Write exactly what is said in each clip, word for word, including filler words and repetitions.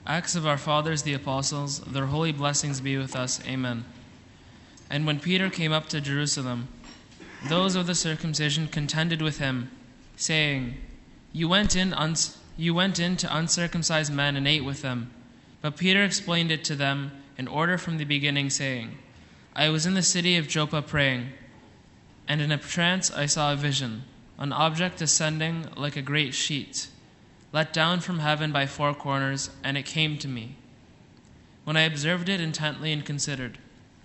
Acts of our fathers the apostles, their holy blessings be with us. Amen. And when Peter came up to Jerusalem, those of the circumcision contended with him, saying, You went in, uns- you went in to uncircumcised men and ate with them. But Peter explained it to them in order from the beginning, saying, I was in the city of Joppa praying, and in a trance I saw a vision, an object descending like a great sheet, let down from heaven by four corners, and it came to me. When I observed it intently and considered,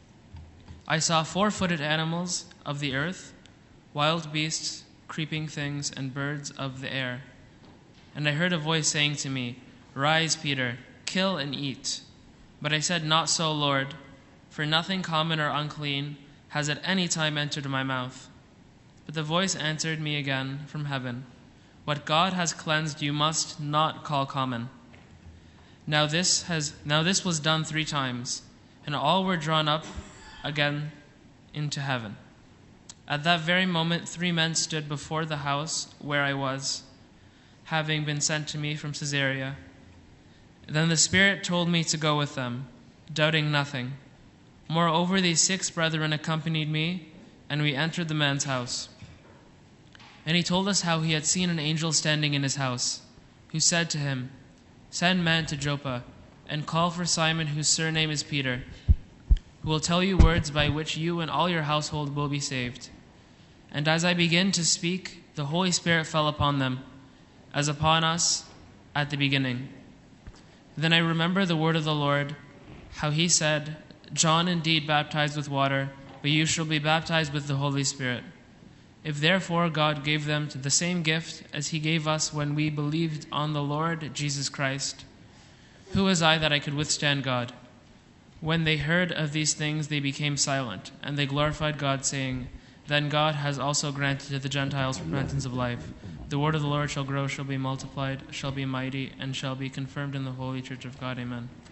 I saw four-footed animals of the earth, wild beasts, creeping things, and birds of the air. And I heard a voice saying to me, Rise, Peter, kill and eat. But I said, Not so, Lord, for nothing common or unclean has at any time entered my mouth. But the voice answered me again from heaven, What God has cleansed you must not call common. Now this has now this was done three times, and all were drawn up again into heaven. At that very moment three men stood before the house where I was, having been sent to me from Caesarea. Then the Spirit told me to go with them, doubting nothing. Moreover, these six brethren accompanied me, and we entered the man's house. And he told us how he had seen an angel standing in his house, who said to him, Send men to Joppa, and call for Simon, whose surname is Peter, who will tell you words by which you and all your household will be saved. And as I began to speak, the Holy Spirit fell upon them, as upon us at the beginning. Then I remember the word of the Lord, how he said, John indeed baptized with water, but you shall be baptized with the Holy Spirit. If therefore God gave them the same gift as he gave us when we believed on the Lord Jesus Christ, who was I that I could withstand God? When they heard of these things, they became silent, and they glorified God, saying, Then God has also granted to the Gentiles repentance of life. The word of the Lord shall grow, shall be multiplied, shall be mighty, and shall be confirmed in the holy church of God. Amen.